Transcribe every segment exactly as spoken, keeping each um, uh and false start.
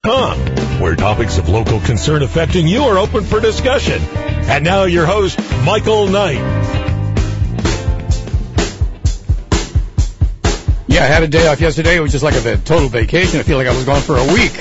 com, where topics of local concern affecting you are open for discussion. And now your host, Michael Knight. Yeah, I had a day off yesterday. It was just like a total vacation. I feel like I was gone for a week.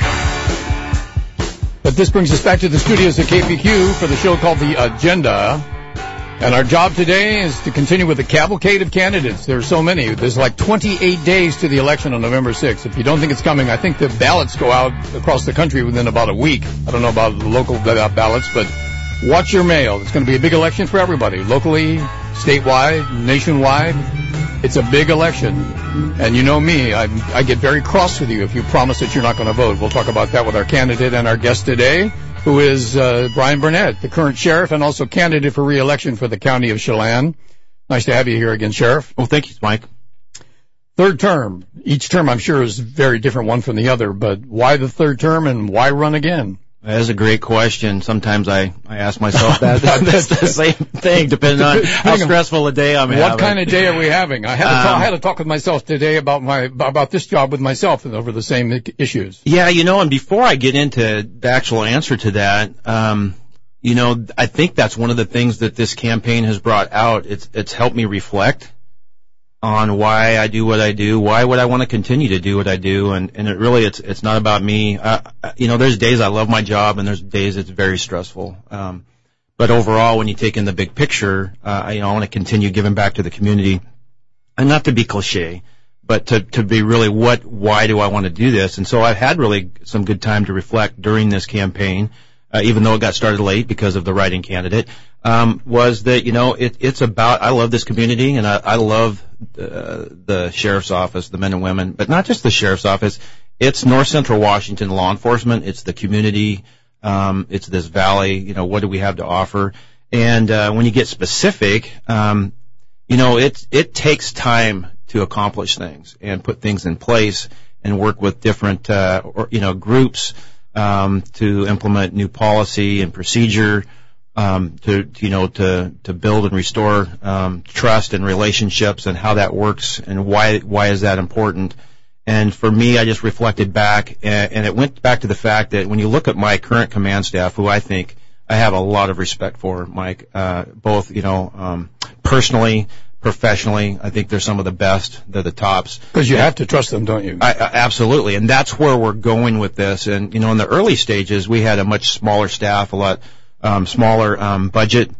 But this brings us back to the studios at K P Q for the show called The Agenda. And our job today is to continue with the cavalcade of candidates. There are so many. There's like twenty-eight days to the election on November sixth. If you don't think it's coming, I think the ballots go out across the country within about a week. I don't know about the local ballots, but watch your mail. It's going to be a big election for everybody, locally, statewide, nationwide. It's a big election. And you know me, I, I get very cross with you if you promise that you're not going to vote. We'll talk about that with our candidate and our guest today, who is uh, Brian Burnett, the current sheriff and also candidate for re-election for the county of Chelan. Nice to have you here again, Sheriff. Well, thank you, Mike. Third term. Each term, I'm sure, is very different one from the other, but why the third term and why run again? That's a great question. Sometimes I, I ask myself that. That's the same thing, depending on how stressful a day I'm what having. What kind of day are we having? I had, to um, talk, I had to talk with myself today about my about this job with myself and over the same issues. Yeah, you know, and before I get into the actual answer to that, um, you know, I think that's one of the things that this campaign has brought out. It's it's helped me reflect on why I do what I do, why would I want to continue to do what I do, and, and it really, it's it's not about me. Uh, you know, there's days I love my job, and there's days it's very stressful. Um, but overall, when you take in the big picture, uh, you know, I want to continue giving back to the community, and not to be cliche, but to, to be really what, why do I want to do this? And so I've had really some good time to reflect during this campaign, uh, even though it got started late because of the write-in candidate. Um, was that, you know, it, it's about, I love this community, and I, I love uh, the sheriff's office, the men and women, but not just the sheriff's office. It's North Central Washington law enforcement. It's the community. Um, it's this valley. You know, what do we have to offer? And uh, when you get specific, um, you know, it it takes time to accomplish things and put things in place and work with different, uh, or, you know, groups um, to implement new policy and procedure. Um, to, to, you know, to, to build and restore, um, trust and relationships and how that works and why, why is that important. And for me, I just reflected back and, and it went back to the fact that when you look at my current command staff, who I think I have a lot of respect for, Mike, uh, both, you know, um, personally, professionally, I think they're some of the best. They're the tops. Because you have to trust them, don't you? I, I, absolutely. And that's where we're going with this. And, you know, in the early stages, we had a much smaller staff, a lot, Um, smaller um, budget,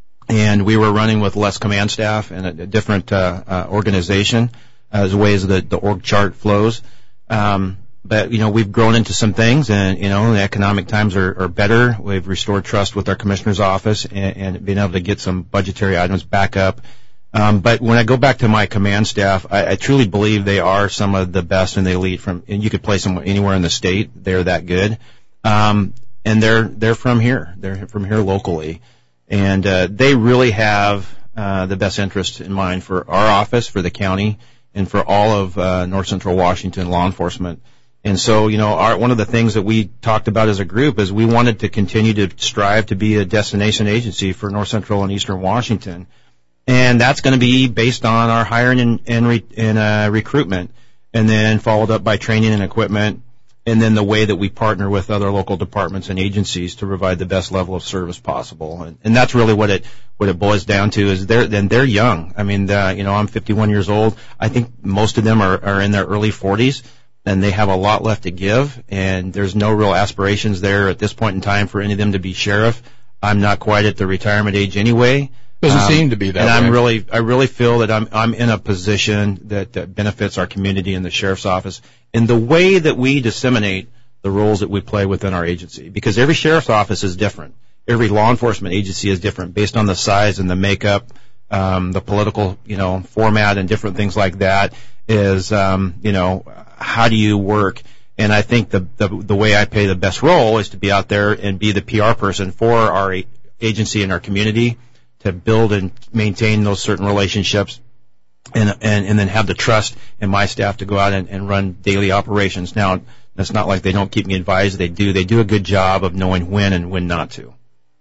and we were running with less command staff and a, a different uh, uh, organization as ways the, the org chart flows. Um, but, you know, we've grown into some things, and, you know, the economic times are, are better. We've restored trust with our commissioner's office and, and been able to get some budgetary items back up. Um, but when I go back to my command staff, I, I truly believe they are some of the best and the elite from, and you could place them anywhere in the state. They're that good. Um, And they're they're from here. They're from here locally, and uh, they really have uh, the best interest in mind for our office, for the county, and for all of uh, North Central Washington law enforcement. And so, you know, our, one of the things that we talked about as a group is we wanted to continue to strive to be a destination agency for North Central and Eastern Washington, and that's going to be based on our hiring and and, re, and uh, recruitment, and then followed up by training and equipment. And then the way that we partner with other local departments and agencies to provide the best level of service possible, and, and that's really what it what it boils down to. Is they're then they're young. I mean, the, you know, I'm fifty-one years old. I think most of them are, are in their early forties, and they have a lot left to give. And there's no real aspirations there at this point in time for any of them to be sheriff. I'm not quite at the retirement age anyway. Doesn't um, seem to be that. And way. I'm really, I really feel that I'm, I'm in a position that, that benefits our community and the sheriff's office in the way that we disseminate the roles that we play within our agency. Because every sheriff's office is different. Every law enforcement agency is different based on the size and the makeup, um, the political, you know, format and different things like that. Is, um, you know, how do you work? And I think the, the the way I play the best role is to be out there and be the P R person for our agency and our community, to build and maintain those certain relationships, and and, and then have the trust in my staff to go out and, and run daily operations. Now, that's not like they don't keep me advised. They do. They do a good job of knowing when and when not to.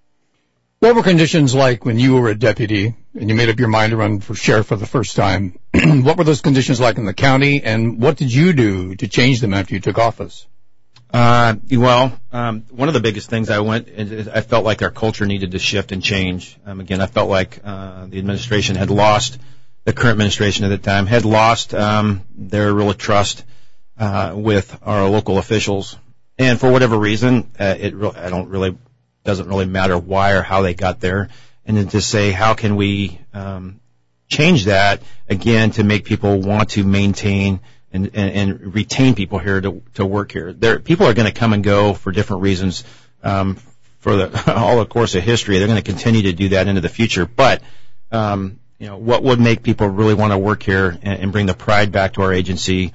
What were conditions like when you were a deputy and you made up your mind to run for sheriff for the first time? What were those conditions like in the county, and what did you do to change them after you took office? Uh, well, um, one of the biggest things I went, is I felt like our culture needed to shift and change. Um, again, I felt like uh, the administration had lost, the current administration at the time had lost um, their real trust uh, with our local officials, and for whatever reason, uh, it re- I don't really doesn't really matter why or how they got there, and then to say how can we um, change that again to make people want to maintain. And, and, and retain people here to, to work here. There, people are going to come and go for different reasons um, for the, all the course of history. They're going to continue to do that into the future. But um, you know, what would make people really want to work here and, and bring the pride back to our agency?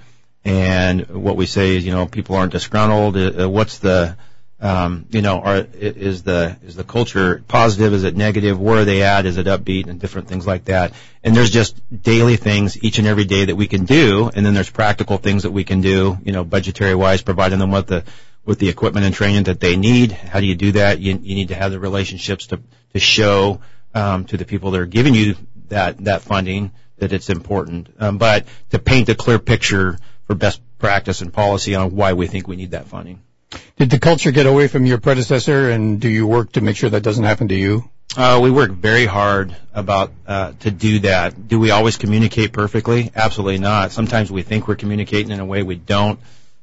And what we say is, you know, people aren't disgruntled. Uh, what's the Um, you know, are, is the is the culture positive? Is it negative? Where are they at? Is it upbeat? And different things like that. And there's just daily things each and every day that we can do, and then there's practical things that we can do. You know, budgetary wise, providing them with the with the equipment and training that they need. How do you do that? You you need to have the relationships to to show um, to the people that are giving you that that funding that it's important. Um, but to paint a clear picture for best practice and policy on why we think we need that funding. Did the culture get away from your predecessor, and do you work to make sure that doesn't happen to you? Uh, we work very hard about uh, to do that. Do we always communicate perfectly? Absolutely not. Sometimes we think we're communicating in a way we don't.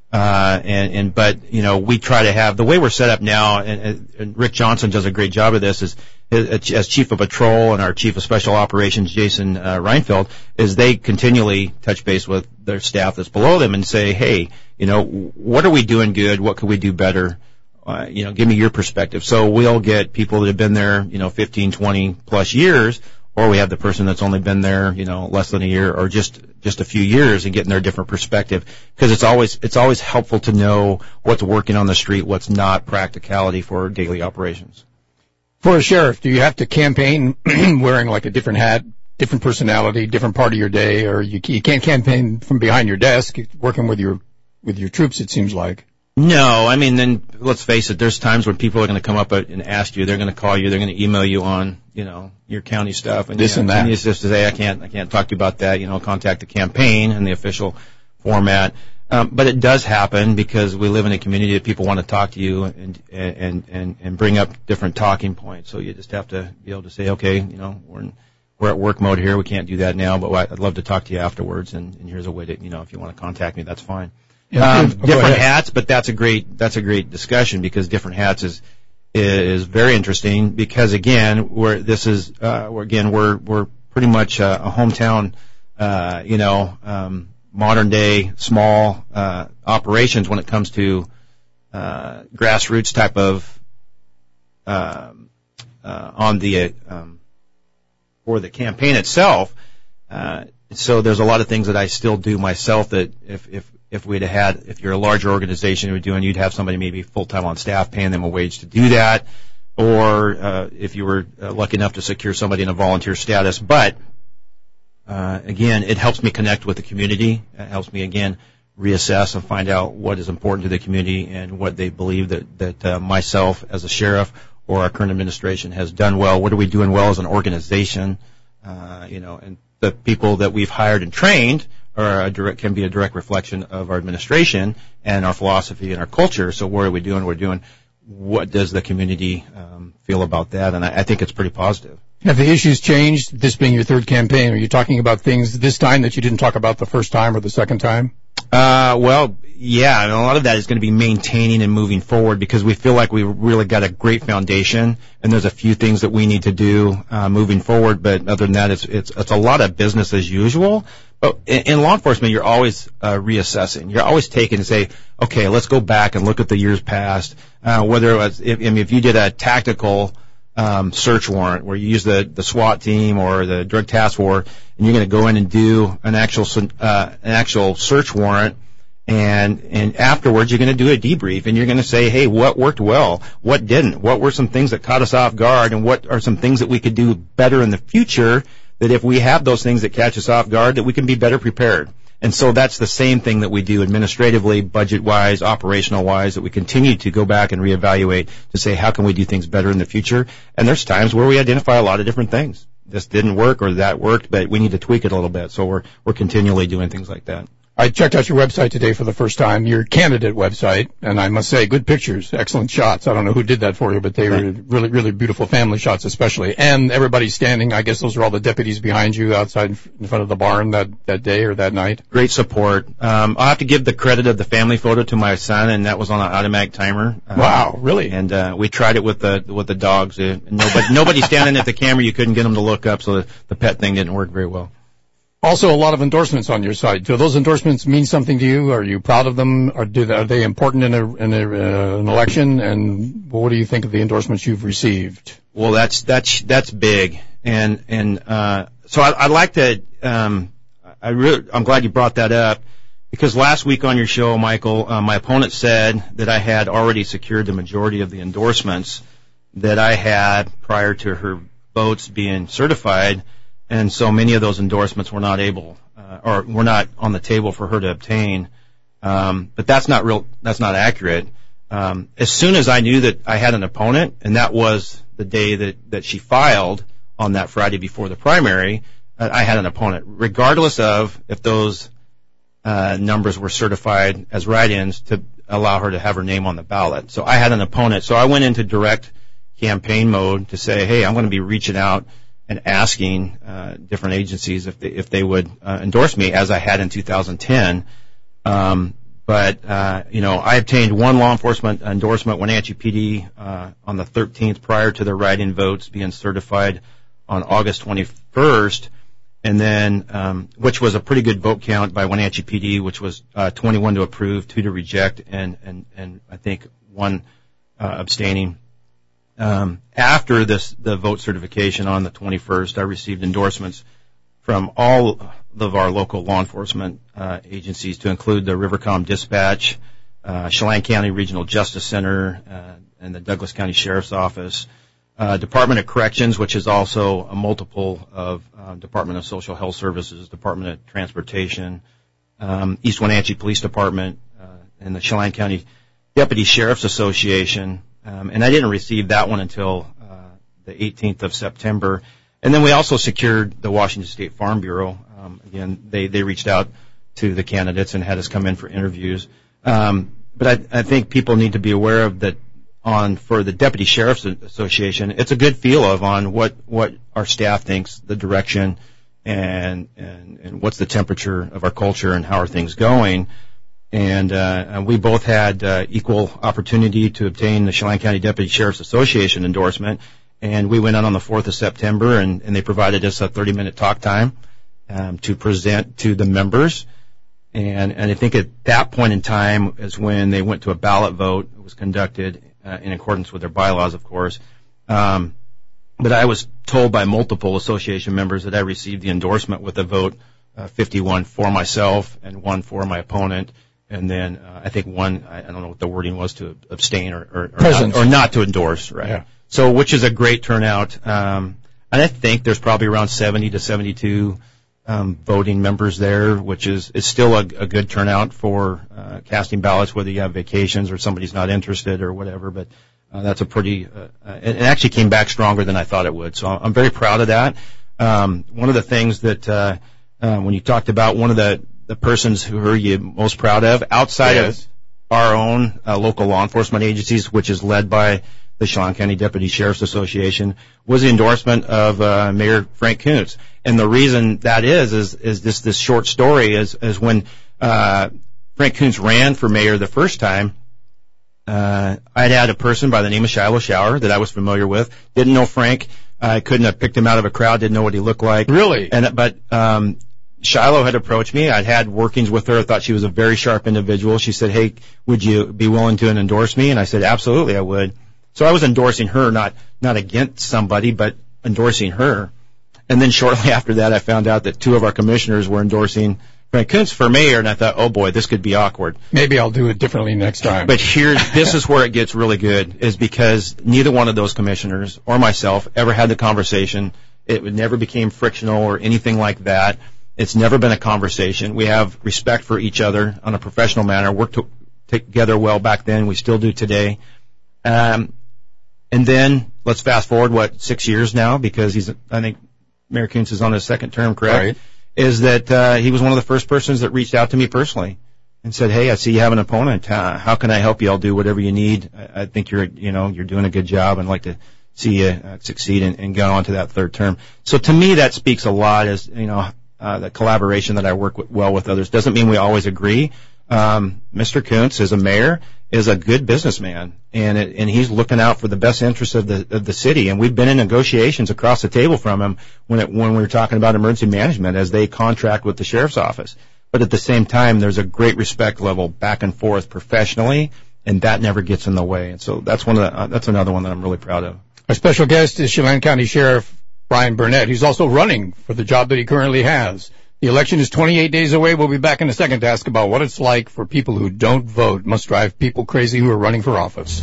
Uh, and, and but you know, we try to have the way we're set up now. And, and Rick Johnson does a great job of this. Is as chief of patrol and our chief of special operations, Jason uh, Reinfeld, is they continually touch base with their staff that's below them and say, hey, you know, what are we doing good? What could we do better? Uh, you know, give me your perspective. So we'll get people that have been there, you know, fifteen, twenty plus years, or we have the person that's only been there, you know, less than a year or just just a few years and getting their different perspective. Because it's always it's always helpful to know what's working on the street, what's not practicality for daily operations. For a sheriff, do you have to campaign wearing like a different hat, different personality, different part of your day, or you, you can't campaign from behind your desk, working with your with your troops, it seems like? No, I mean, then let's face it, there's times when people are going to come up and ask you, they're going to call you, they're going to email you on, you know, your county stuff. And this you know, and that. And you just say, I can't, I can't talk to you about that, you know, contact the campaign in the official format. Um, but it does happen because we live in a community that people want to talk to you and, and, and, and bring up different talking points. So you just have to be able to say, okay, you know, we're in, we're at work mode here. We can't do that now, but I'd love to talk to you afterwards. And, and here's a way to, you know, if you want to contact me, that's fine. Yeah, um, oh, different hats, but that's a great, that's a great discussion because different hats is, is very interesting because again, we're, this is, uh, we're, again, we're, we're pretty much a, a hometown, uh, you know, um, modern day small uh, operations when it comes to uh, grassroots type of uh, uh, on the um, for the campaign itself. Uh, so there's a lot of things that I still do myself that if if if we'd have had if you're a larger organization you were doing you'd have somebody maybe full time on staff paying them a wage to do that, or uh, if you were uh, lucky enough to secure somebody in a volunteer status, but Uh, again, it helps me connect with the community. It helps me, again, reassess and find out what is important to the community and what they believe that, that uh, myself as a sheriff or our current administration has done well. What are we doing well as an organization? Uh, you know, and the people that we've hired and trained are a direct, can be a direct reflection of our administration and our philosophy and our culture. So what are we doing? We're doing what does the community um, feel about that? And I, I think it's pretty positive. Have the issues changed, this being your third campaign? Are you talking about things this time that you didn't talk about the first time or the second time? Uh, well, yeah, and a lot of that is going to be maintaining and moving forward because we feel like we've really got a great foundation, and there's a few things that we need to do uh, moving forward. But other than that, it's it's it's a lot of business as usual. But in, in law enforcement, you're always uh, reassessing. You're always taking and say, okay, let's go back and look at the years past. Uh, whether it was if, I mean, if you did a tactical Um, search warrant where you use the, the SWAT team or the drug task force and you're going to go in and do an actual uh, an actual search warrant and and afterwards you're going to do a debrief and you're going to say, hey, what worked well, what didn't, what were some things that caught us off guard, and what are some things that we could do better in the future, that if we have those things that catch us off guard that we can be better prepared. And so that's the same thing that we do administratively, budget-wise, operational-wise, that we continue to go back and reevaluate to say how can we do things better in the future. And there's times where we identify a lot of different things. This didn't work or that worked, but we need to tweak it a little bit. So we're we're continually doing things like that. I checked out your website today for the first time, your candidate website, and I must say, good pictures, excellent shots. I don't know who did that for you, but they were really, really beautiful family shots especially. And everybody's standing. I guess those are all the deputies behind you outside in front of the barn that, that day or that night. Great support. Um, I'll have to give the credit of the family photo to my son, and that was on an automatic timer. Um, wow, really? And uh, we tried it with the with the dogs. Uh, nobody, nobody standing at the camera. You couldn't get them to look up, so the, the pet thing didn't work very well. Also, a lot of endorsements on your site. Do those endorsements mean something to you? Are you proud of them? Or do they, are they important in a in a, uh, an election? And what do you think of the endorsements you've received? Well, that's that's that's big, and and uh, so I, I'd like to. Um, I really, I'm glad you brought that up, because last week on your show, Michael, uh, my opponent said that I had already secured the majority of the endorsements that I had prior to her votes being certified. And so many of those endorsements were not able, uh, or were not on the table for her to obtain. Um, but that's not real. That's not accurate. Um, as soon as I knew that I had an opponent, and that was the day that that she filed on that Friday before the primary, uh, I had an opponent, regardless of if those uh, numbers were certified as write-ins to allow her to have her name on the ballot. So I had an opponent. So I went into direct campaign mode to say, hey, I'm going to be reaching out and asking uh, different agencies if they, if they would uh, endorse me, as I had in two thousand ten. Um, but, uh, you know, I obtained one law enforcement endorsement, Wenatchee P D, uh, on the thirteenth prior to the write-in votes being certified on August twenty-first, and then, um, which was a pretty good vote count by Wenatchee P D, which was uh, twenty-one to approve, two to reject, and, and, and I think one uh, abstaining. Um, after this, the vote certification on the twenty-first, I received endorsements from all of our local law enforcement uh, agencies, to include the Rivercom Dispatch, uh, Chelan County Regional Justice Center, uh, and the Douglas County Sheriff's Office, uh, Department of Corrections, which is also a multiple of uh, Department of Social Health Services, Department of Transportation, um, East Wenatchee Police Department, uh, and the Chelan County Deputy Sheriff's Association. Um, and I didn't receive that one until uh, the eighteenth of September. And then we also secured the Washington State Farm Bureau. Um, again, they, they reached out to the candidates and had us come in for interviews. Um, but I, I think people need to be aware of that on for the Deputy Sheriff's Association. It's a good feel of on what, what our staff thinks, the direction, and, and, and what's the temperature of our culture and how are things going. And, uh, and we both had uh, equal opportunity to obtain the Chelan County Deputy Sheriff's Association endorsement. And we went out on the fourth of September, and, and they provided us a thirty-minute talk time um, to present to the members. And, and I think at that point in time is when they went to a ballot vote. It was conducted uh, in accordance with their bylaws, of course. Um, but I was told by multiple association members that I received the endorsement with a vote uh, fifty-one for myself and one for my opponent. And then uh, I think one, I don't know what the wording was, to abstain or or, or, not, or not to endorse, right? Yeah. So, which is a great turnout. Um, and I think there's probably around seventy to seventy-two um, voting members there, which is is still a, a good turnout for uh, casting ballots, whether you have vacations or somebody's not interested or whatever. But uh, that's a pretty, uh, uh, it actually came back stronger than I thought it would. So I'm very proud of that. Um, one of the things that uh, uh, when you talked about one of the the persons who are you most proud of outside yes. of our own uh, local law enforcement agencies, which is led by the Chelan County Deputy Sheriff's Association, was the endorsement of uh, Mayor Frank Kuntz. And the reason that is, is, is this, this short story is, is when uh, Frank Kuntz ran for mayor the first time, uh, I'd had a person by the name of Shiloh Shower that I was familiar with, didn't know Frank, I couldn't have picked him out of a crowd, didn't know what he looked like. Really? And But um Shiloh had approached me. I'd had workings with her. I thought she was a very sharp individual. She said, hey, would you be willing to endorse me? And I said, absolutely, I would. So I was endorsing her, not not against somebody, but endorsing her. And then shortly after that, I found out that two of our commissioners were endorsing Frank Kuntz for mayor, and I thought, oh, boy, this could be awkward. Maybe I'll do it differently next time. But here, this is where it gets really good, is because neither one of those commissioners or myself ever had the conversation. It never became frictional or anything like that. It's never been a conversation. We have respect for each other on a professional manner, worked to, together well back then. We still do today. Um, and then let's fast forward, what, six years now, because he's, I think Mayor Kuntz is on his second term, correct? Right. is that uh, he was one of the first persons that reached out to me personally and said, "Hey, I see you have an opponent. Uh, how can I help you? I'll do whatever you need. I, I think you're, you know, you're doing a good job, and I'd like to see you uh, succeed and, and go on to that third term." So to me, that speaks a lot. As you know, uh, the collaboration that I work with, well with others doesn't mean we always agree. Um, Mister Kuntz, as a mayor, is a good businessman, and it, and he's looking out for the best interests of the of the city. And we've been in negotiations across the table from him when it, when we were talking about emergency management as they contract with the sheriff's office. But at the same time, there's a great respect level back and forth professionally, and that never gets in the way. And so that's one of the, uh, that's another one that I'm really proud of. Our special guest is Chelan County Sheriff Brian Burnett. He's also running for the job that he currently has. The election is twenty-eight days away. We'll be back in a second to ask about what it's like for people who don't vote. Must drive people crazy who are running for office.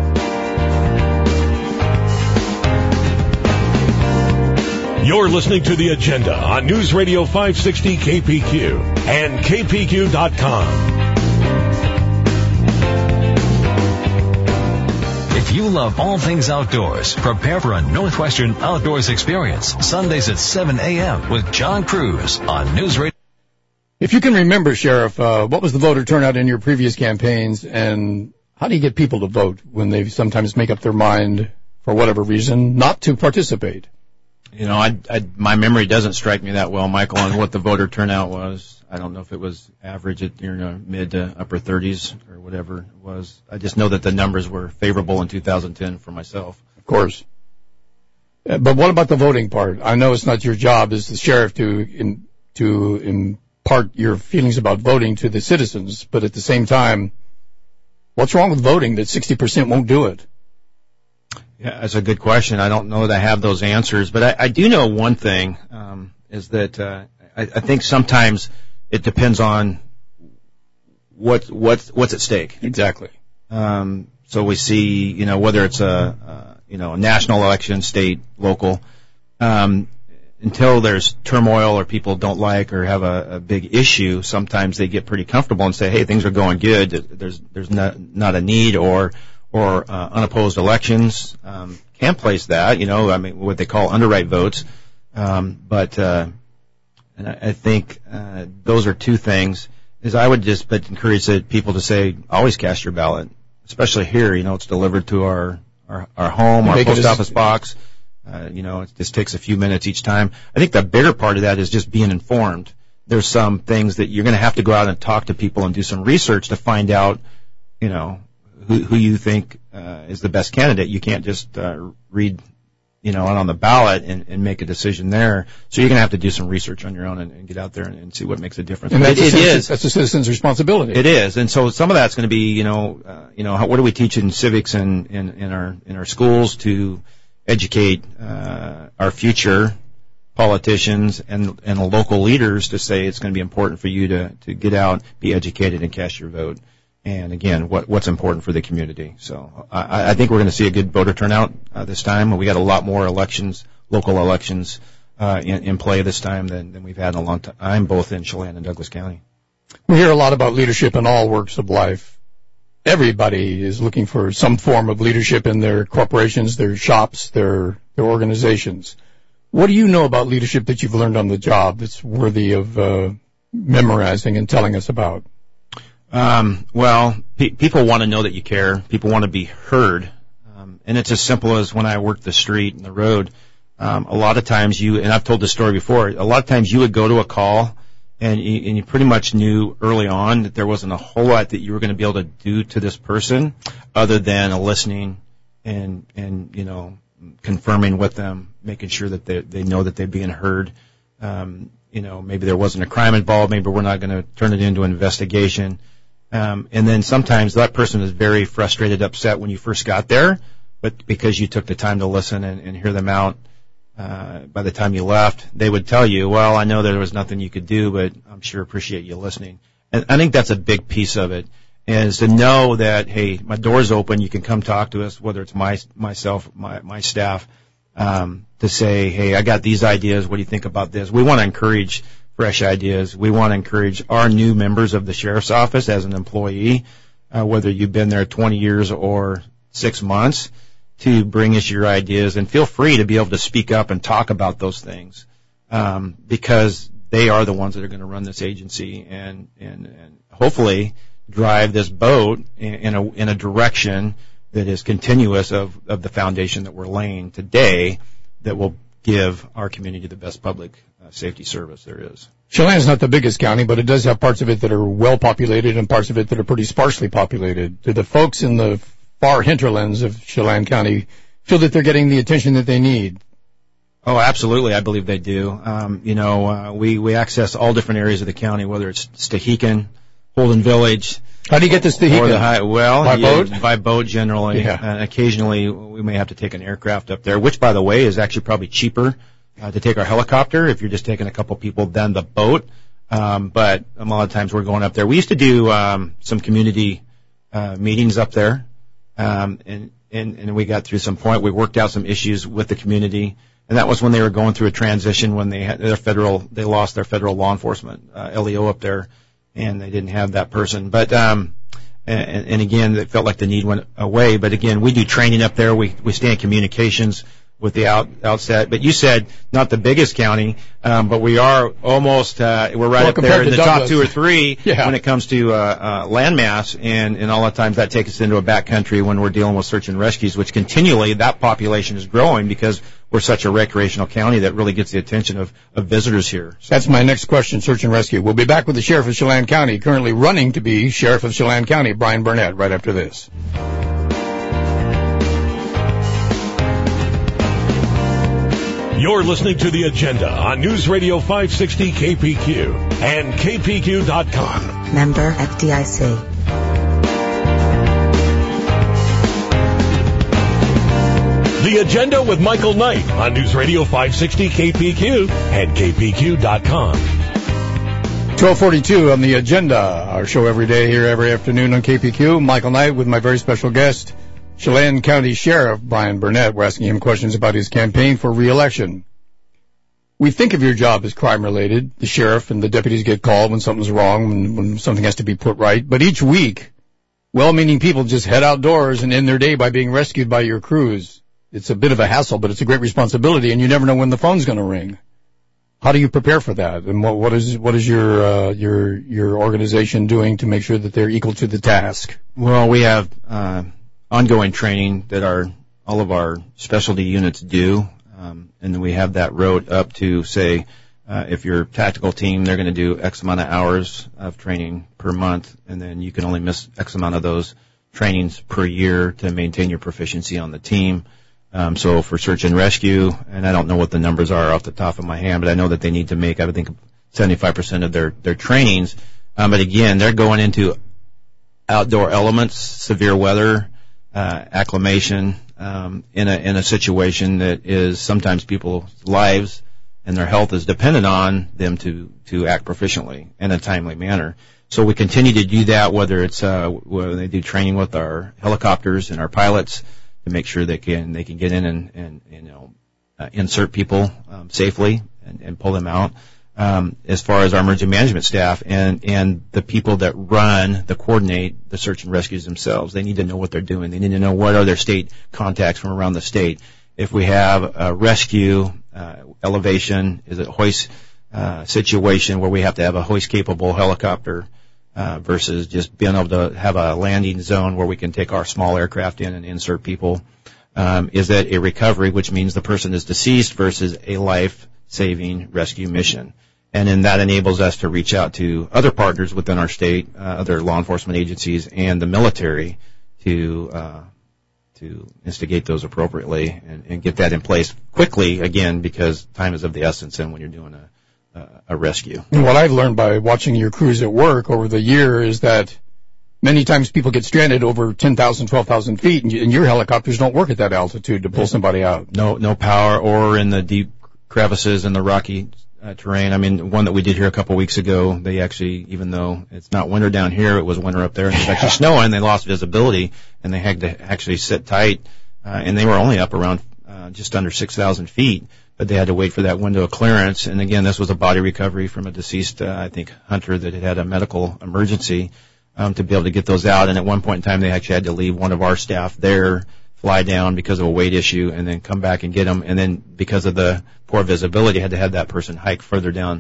You're listening to The Agenda on News Radio five sixty K P Q and K P Q dot com. If you love all things outdoors, prepare for a Northwestern Outdoors experience. Sundays at seven a.m. with John Cruz on News Radio. If you can remember, Sheriff, uh, what was the voter turnout in your previous campaigns, and how do you get people to vote when they sometimes make up their mind, for whatever reason, not to participate? You know, I, I, my memory doesn't strike me that well, Michael, on what the voter turnout was. I don't know if it was average at, you know, mid to upper thirties or whatever it was. I just know that the numbers were favorable in two thousand ten for myself. Of course. Uh, but what about the voting part? I know it's not your job as the sheriff to in, to impart your feelings about voting to the citizens, but at the same time, what's wrong with voting that sixty percent won't do it? Yeah, that's a good question. I don't know that I have those answers, but I, I do know one thing, um, is that uh, I, I think sometimes it depends on what what's what's at stake. Exactly. Um, so we see, you know, whether it's a uh, you know a national election, state, local, um, until there's turmoil or people don't like or have a, a big issue, sometimes they get pretty comfortable and say, "Hey, things are going good. There's there's not not a need," or or uh, unopposed elections um, can place that, you know, I mean, what they call underwrite votes. Um, but uh, and I, I think uh, those are two things. Is I would just but encourage people to say, always cast your ballot, especially here. You know, it's delivered to our our, our home, our post office box. Uh, you know, it just takes a few minutes each time. I think the bigger part of that is just being informed. There's some things that you're going to have to go out and talk to people and do some research to find out, you know, who, who you think uh, is the best candidate. You can't just uh, read, you know, on the ballot and, and make a decision there. So you're going to have to do some research on your own and, and get out there and, and see what makes a difference. And that's it, a it is. That's a citizen's responsibility. It is. And so some of that's going to be, you know, uh, you know, how, what do we teach in civics and in, in our in our schools to educate uh, our future politicians and and the local leaders to say it's going to be important for you to to get out, be educated, and cast your vote. And again, what what's important for the community. So I, I think we're going to see a good voter turnout uh, this time. We got a lot more elections, local elections, uh, in, in play this time than, than we've had in a long time, both in Chelan and Douglas County. We hear a lot about leadership in all works of life. Everybody is looking for some form of leadership in their corporations, their shops, their their organizations. What do you know about leadership that you've learned on the job that's worthy of uh, memorizing and telling us about? Um, well, pe- people want to know that you care. People want to be heard. Um, and it's as simple as when I worked the street and the road, um, a lot of times you, and I've told this story before, a lot of times you would go to a call and you, and you pretty much knew early on that there wasn't a whole lot that you were going to be able to do to this person other than a listening and, and, you know, confirming with them, making sure that they, they know that they're being heard. Um, you know, maybe there wasn't a crime involved. Maybe we're not going to turn it into an investigation. Um, and then sometimes that person is very frustrated, upset when you first got there, but because you took the time to listen and, and hear them out, uh, by the time you left, they would tell you, well, I know there was nothing you could do, but I'm sure appreciate you listening. And I think that's a big piece of it, is to know that, hey, my door's open, you can come talk to us, whether it's my, myself, my, my staff, um, to say, hey, I got these ideas, what do you think about this? We want to encourage fresh ideas. We want to encourage our new members of the sheriff's office as an employee, uh, whether you've been there twenty years or six months, to bring us your ideas, and feel free to be able to speak up and talk about those things, um, because they are the ones that are going to run this agency and, and, and hopefully drive this boat in, in a in a direction that is continuous of, of the foundation that we're laying today that will give our community the best public uh, safety service there is. Chelan's not the biggest county, but it does have parts of it that are well populated and parts of it that are pretty sparsely populated. Do the folks in the far hinterlands of Chelan County feel that they're getting the attention that they need? Oh, absolutely. I believe they do. Um, you know, uh, we, we access all different areas of the county, whether it's Stehekin, Holden Village. How do you get to Stehekin? Or the high, well, by yeah, boat? By boat generally. Yeah. Uh, occasionally we may have to take an aircraft up there, which, by the way, is actually probably cheaper uh, to take our helicopter if you're just taking a couple people than the boat. Um, but a lot of times we're going up there. We used to do um, some community uh, meetings up there, um, and, and, and we got through some point. We worked out some issues with the community. And that was when they were going through a transition when they had their federal, they lost their federal law enforcement, uh, L E O up there, and they didn't have that person. But, um, and, and again, it felt like the need went away. But again, we do training up there. We, we stay in communications with the out, outset. But you said not the biggest county, um, but we are almost, uh, we're right well, up there in the Douglas. top two or three yeah. when it comes to, uh, uh, landmass. And, and a lot of times that takes us into a backcountry when we're dealing with search and rescues, which continually that population is growing because we're such a recreational county that really gets the attention of, of visitors here. So. That's my next question, search and rescue. We'll be back with the Sheriff of Chelan County, currently running to be Sheriff of Chelan County, Brian Burnett, right after this. You're listening to The Agenda on News Radio five sixty K P Q and K P Q dot com. Member F D I C. The Agenda with Michael Knight on News Radio five sixty K P Q and K P Q dot com. twelve forty-two on The Agenda, our show every day here every afternoon on K P Q. Michael Knight with my very special guest, Chelan County Sheriff Brian Burnett. We're asking him questions about his campaign for re-election. We think of your job as crime-related. The sheriff and the deputies get called when something's wrong, when, when something has to be put right. But each week, well-meaning people just head outdoors and end their day by being rescued by your crews. It's a bit of a hassle, but it's a great responsibility, and you never know when the phone's going to ring. How do you prepare for that? And what, what is what is your uh, your your organization doing to make sure that they're equal to the task? Well, we have uh, ongoing training that our all of our specialty units do, um, and then we have that wrote up to say uh, if your tactical team, they're going to do X amount of hours of training per month, and then you can only miss X amount of those trainings per year to maintain your proficiency on the team. Um, so for search and rescue, and I don't know what the numbers are off the top of my hand, but I know that they need to make, I would think, seventy-five percent of their, their trainings. Um, but again, they're going into outdoor elements, severe weather, uh, acclimation, um, in a, in a situation that is sometimes people's lives and their health is dependent on them to, to act proficiently in a timely manner. So we continue to do that, whether it's, uh, when they do training with our helicopters and our pilots, to make sure they can they can get in and, and you know uh, insert people um, safely and, and pull them out. Um, as far as our emergency management staff and and the people that run, that coordinate the search and rescues themselves, they need to know what they're doing. They need to know what are their state contacts from around the state. If we have a rescue uh, elevation, is it hoist uh, situation where we have to have a hoist capable helicopter. Uh, versus just being able to have a landing zone where we can take our small aircraft in and insert people. Um, is that a recovery, which means the person is deceased versus a life-saving rescue mission? And then that enables us to reach out to other partners within our state, uh, other law enforcement agencies, and the military to uh, to instigate those appropriately and, and get that in place quickly, again, because time is of the essence and when you're doing a Uh, a rescue. And what I've learned by watching your crews at work over the year is that many times people get stranded over ten thousand, twelve thousand feet, and, you, and your helicopters don't work at that altitude to pull somebody out. No, no power, or in the deep crevices in the rocky uh, terrain. I mean, one that we did here a couple weeks ago, they actually, even though it's not winter down here, it was winter up there, and it's actually snowing, they lost visibility, and they had to actually sit tight, uh, and they were only up around uh, just under six thousand feet. But they had to wait for that window of clearance. And again, this was a body recovery from a deceased, uh, I think, hunter that had had a medical emergency, um, to be able to get those out. And at one point in time, they actually had to leave one of our staff there, fly down because of a weight issue, and then come back and get them. And then because of the poor visibility, had to have that person hike further down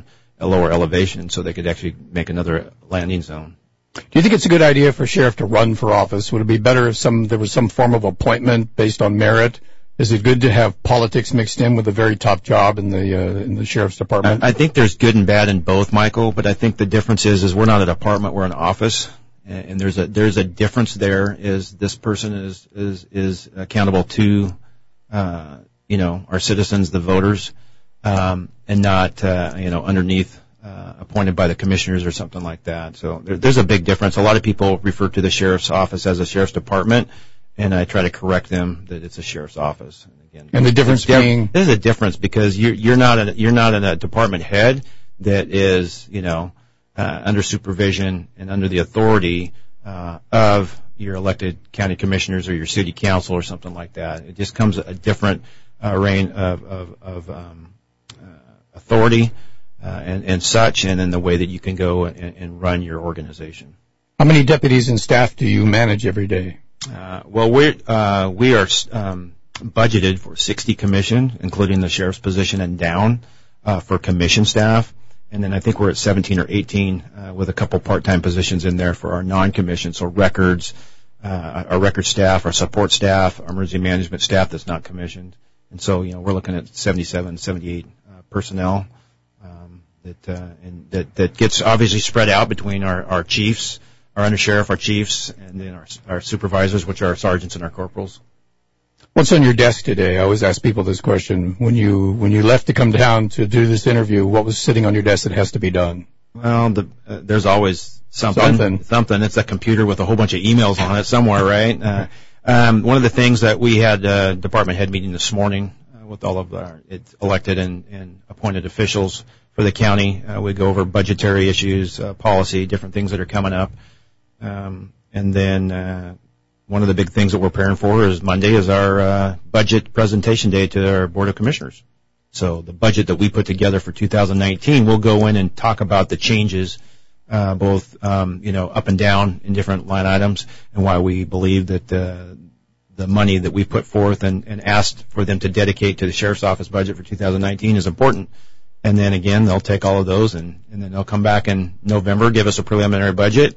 a lower elevation so they could actually make another landing zone. Do you think it's a good idea for a sheriff to run for office? Would it be better if some there was some form of appointment based on merit? Is it good to have politics mixed in with a very top job in the uh, in the sheriff's department? I, I think there's good and bad in both, Michael. But I think the difference is is we're not a department, we're an office, and, and there's a there's a difference there. Is this person is is is accountable to uh, you know our citizens, the voters, um, and not uh, you know underneath. Uh, appointed by the commissioners or something like that. So there, there's a big difference. A lot of people refer to the sheriff's office as a sheriff's department, and I try to correct them that it's a sheriff's office. And again, and the difference being there's a difference because you're you're not a, you're not in a department head that is you know uh, under supervision and under the authority uh, of your elected county commissioners or your city council or something like that. It just comes a different uh, reign of of, of um, uh, authority. Uh, and, and such, and then the way that you can go and, and run your organization. How many deputies and staff do you manage every day? Uh, well, we're, uh, we are um, budgeted for sixty commission, including the sheriff's position and down uh, for commission staff. And then I think we're at seventeen or eighteen uh, with a couple part-time positions in there for our non-commission, so records, uh, our record staff, our support staff, our emergency management staff that's not commissioned. And so, you know, we're looking at seventy-seven, seventy-eight uh, personnel. That, uh, and that, that gets obviously spread out between our, our chiefs, our undersheriff, our chiefs, and then our, our supervisors, which are our sergeants and our corporals. What's on your desk today? I always ask people this question. When you, when you left to come down to do this interview, what was sitting on your desk that has to be done? Well, the, uh, there's always something, something. Something. It's a computer with a whole bunch of emails on it somewhere, right? Uh, um, one of the things that we had a department head meeting this morning uh, with all of our elected and, and appointed officials for the county. Uh, we go over budgetary issues, uh, policy, different things that are coming up. Um, and then uh, one of the big things that we're preparing for is Monday is our uh, budget presentation day to our Board of Commissioners. So the budget that we put together for two thousand nineteen, we'll go in and talk about the changes, uh, both um, you know up and down in different line items, and why we believe that uh, the money that we put forth and, and asked for them to dedicate to the Sheriff's Office budget for two thousand nineteen is important. And then again, they'll take all of those and, and then they'll come back in November, give us a preliminary budget.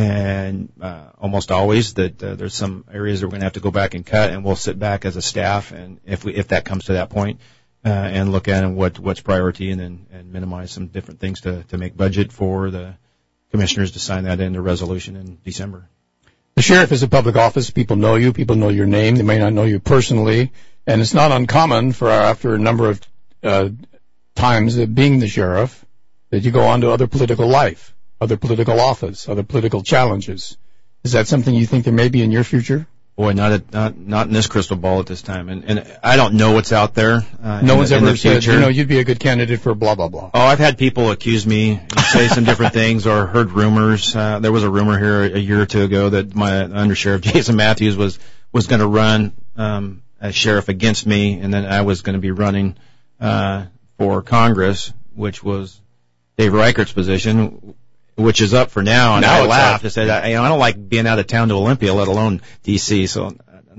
And uh, almost always that uh, there's some areas that we're going to have to go back and cut, and we'll sit back as a staff, and if we if that comes to that point, uh, and look at what what's priority, and then and minimize some different things to to make budget for the commissioners to sign that into resolution in December. The sheriff is a public office. People know you. People know your name. They may not know you personally, and it's not uncommon for after a number of uh, times of being the sheriff that you go on to other political life, other political office, other political challenges. Is that something you think there may be in your future? Boy, not at, not not in this crystal ball at this time, and and I don't know what's out there. Uh, no in one's the, ever in the said, future. you know, you'd be a good candidate for blah blah blah. Oh, I've had people accuse me and say some different things, or heard rumors. Uh, there was a rumor here a year or two ago that my undersheriff Jason Matthews was was going to run um, as sheriff against me, and then I was going to be running uh, for Congress, which was Dave Reichert's position, which is up for now. And now I laughed. I said, I, you know, I don't like being out of town to Olympia, let alone D C, so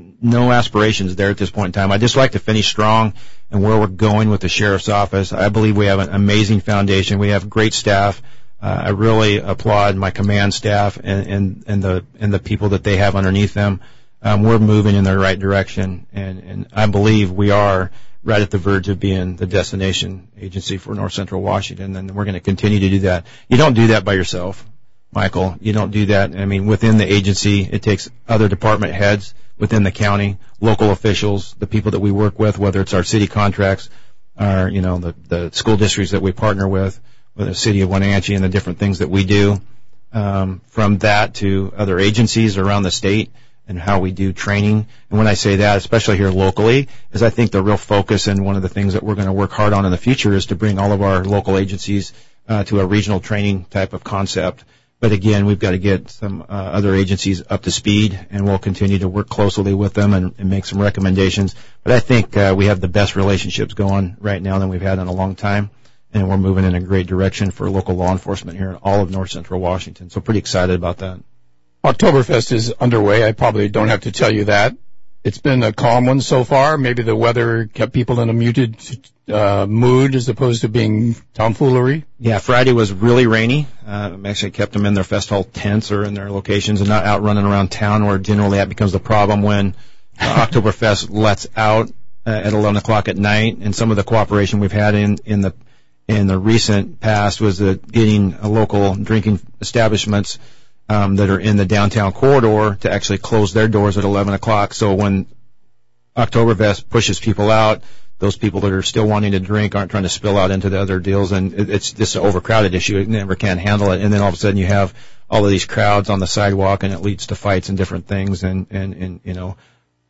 no aspirations there at this point in time. I just like to finish strong and where we're going with the sheriff's office. I believe we have an amazing foundation. We have great staff. Uh, I really applaud my command staff and, and, and the and the people that they have underneath them. Um, we're moving in the right direction, and, and I believe we are right at the verge of being the destination agency for North Central Washington, and we're going to continue to do that. You don't do that by yourself, Michael. You don't do that. I mean, within the agency, it takes other department heads within the county, local officials, the people that we work with, whether it's our city contracts, our, you know, the, the school districts that we partner with, whether the city of Wenatchee and the different things that we do, um, from that to other agencies around the state, and how we do training. And when I say that, especially here locally, is I think the real focus and one of the things that we're going to work hard on in the future is to bring all of our local agencies uh, to a regional training type of concept. But again, we've got to get some uh, other agencies up to speed, and we'll continue to work closely with them and, and make some recommendations. But I think uh, we have the best relationships going right now than we've had in a long time, and we're moving in a great direction for local law enforcement here in all of North Central Washington. So pretty excited about that. Oktoberfest is underway. I probably don't have to tell you that. it's been a calm one so far. Maybe the weather kept people in a muted uh, mood as opposed to being tomfoolery. Yeah, Friday was really rainy. Uh, actually kept them in their fest hall tents or in their locations and not out running around town, where generally that becomes the problem when uh, Oktoberfest lets out uh, at eleven o'clock at night. And some of the cooperation we've had in, in the in the recent past was uh, getting a local drinking establishments um, that are in the downtown corridor to actually close their doors at eleven o'clock. So when Oktoberfest pushes people out, those people that are still wanting to drink aren't trying to spill out into the other deals, and it, it's just an overcrowded issue. It never can handle it. And then all of a sudden you have all of these crowds on the sidewalk, and it leads to fights and different things, and, and, and you know,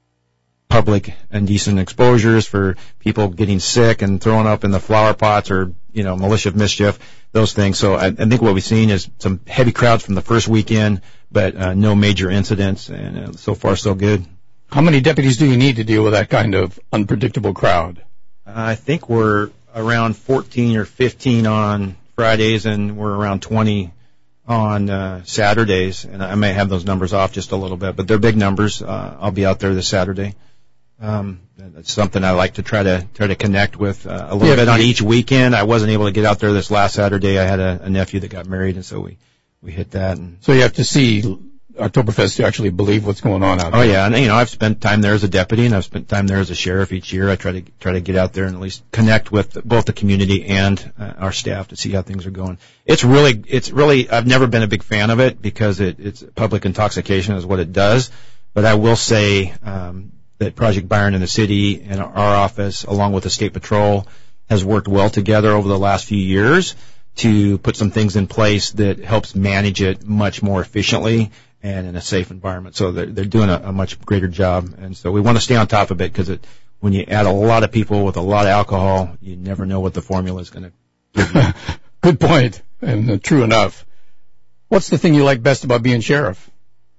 public indecent exposures for people getting sick and throwing up in the flower pots, or, you know, militia mischief, those things. So I, I think what we've seen is some heavy crowds from the first weekend, but uh, no major incidents, and uh, so far so good. How many deputies do you need to deal with that kind of unpredictable crowd? Uh, I think we're around fourteen or fifteen on Fridays, and we're around twenty on uh, Saturdays, and I may have those numbers off just a little bit, but they're big numbers. Uh, I'll be out there this Saturday. Um, that's something I like to try to try to connect with uh, a little yeah, bit on you, each weekend. I wasn't able to get out there this last Saturday. I had a, a nephew that got married, and so we, we hit that. And so you have to see Oktoberfest to actually believe what's going on out there. Oh yeah, and you know, I've spent time there as a deputy, and I've spent time there as a sheriff each year. I try to try to get out there and at least connect with both the community and uh, our staff to see how things are going. It's really, it's really, I've never been a big fan of it because it, it's public intoxication is what it does. But I will say um, that Project Byron in the city and our office, along with the State Patrol, has worked well together over the last few years to put some things in place that helps manage it much more efficiently and in a safe environment. So they're, they're doing a, a much greater job. And so we want to stay on top of it, because it, when you add a lot of people with a lot of alcohol, you never know what the formula is going to give you. Good point, and uh, true enough. What's the thing you like best about being sheriff?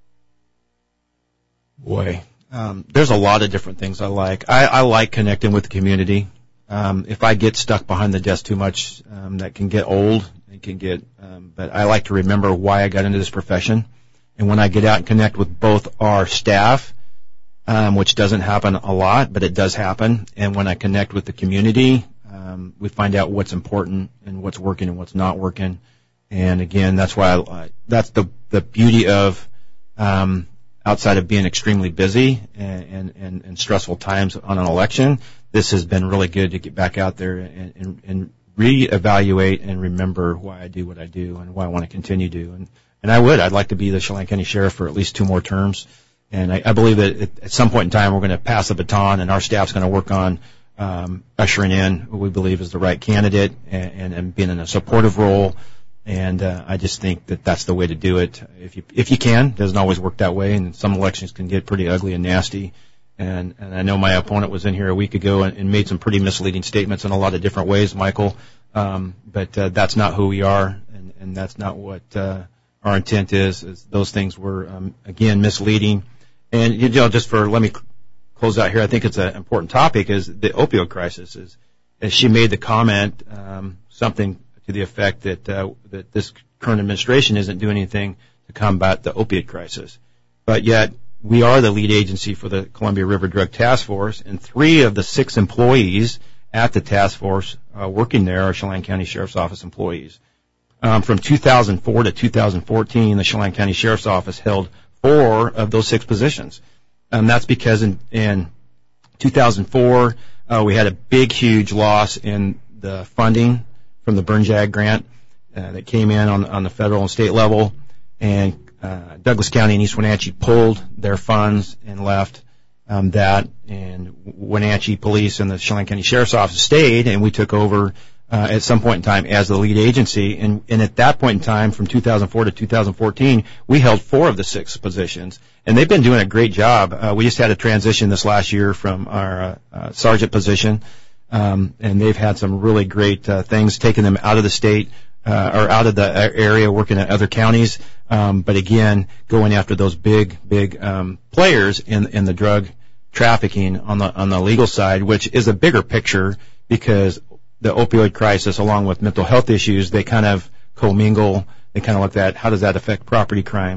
Boy, um, there's a lot of different things I like. I, I like connecting with the community. Um, if I get stuck behind the desk too much, um, that can get old. It can get, um, but I like to remember why I got into this profession. And when I get out and connect with both our staff, um, which doesn't happen a lot, but it does happen, and when I connect with the community, um, we find out what's important and what's working and what's not working. And again, that's why I, that's the the beauty of um, outside of being extremely busy and, and, and stressful times on an election. This has been really good to get back out there and, and, and reevaluate and remember why I do what I do and why I want to continue to. And And I would. I'd like to be the Chelan County Sheriff for at least two more terms. And I, I believe that at, at some point in time we're going to pass the baton, and our staff's going to work on um, ushering in what we believe is the right candidate and, and, and being in a supportive role. And uh, I just think that that's the way to do it. If you if you can, it doesn't always work that way, and some elections can get pretty ugly and nasty. And, and I know my opponent was in here a week ago and, and made some pretty misleading statements in a lot of different ways, Michael. Um, but uh, that's not who we are, and, and that's not what uh, our intent is, is those things were, um, again, misleading. And, you know, just for, let me close out here, I think it's an important topic, is the opioid crisis. Is, as she made the comment, um, something to the effect that, uh, that this current administration isn't doing anything to combat the opiate crisis. But yet, we are the lead agency for the Columbia River Drug Task Force, and three of the six employees at the task force uh, working there are Chelan County Sheriff's Office employees. Um, from two thousand four to two thousand fourteen, the Chelan County Sheriff's Office held four of those six positions. And that's because in, in two thousand four, uh, we had a big, huge loss in the funding from the Burn Jag grant uh, that came in on, on the federal and state level. And uh, Douglas County and East Wenatchee pulled their funds and left um, that. And Wenatchee Police and the Chelan County Sheriff's Office stayed, and we took over Uh, at some point in time as the lead agency. And, and at that point in time, from two thousand four to two thousand fourteen, we held four of the six positions. And they've been doing a great job. Uh, we just had a transition this last year from our uh, uh, sergeant position, um, and they've had some really great uh, things, taking them out of the state uh, or out of the area, working at other counties. Um, but again, going after those big, big um, players in, in the drug trafficking on the on the legal side, which is a bigger picture, because the opioid crisis, along with mental health issues, they kind of commingle. They kind of look at how does that affect property crimes.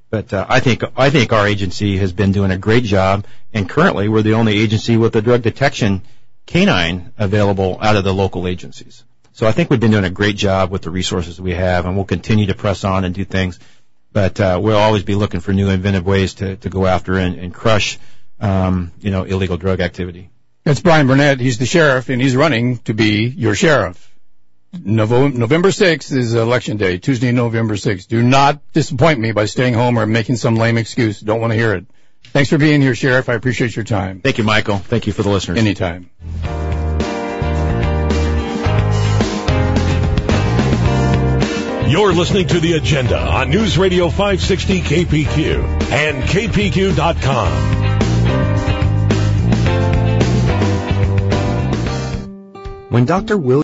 But uh, I think I think our agency has been doing a great job, and currently we're the only agency with a drug detection canine available out of the local agencies. So I think we've been doing a great job with the resources we have, and we'll continue to press on and do things. But uh, we'll always be looking for new inventive ways to, to go after and, and crush, um, you know, illegal drug activity. That's Brian Burnett. He's the sheriff, and he's running to be your sheriff. November sixth is Election Day, Tuesday, November sixth. Do not disappoint me by staying home or making some lame excuse. Don't want to hear it. Thanks for being here, Sheriff. I appreciate your time. Thank you, Michael. Thank you for the listeners. Anytime. You're listening to The Agenda on News Radio five sixty K P Q and K P Q dot com. When Doctor William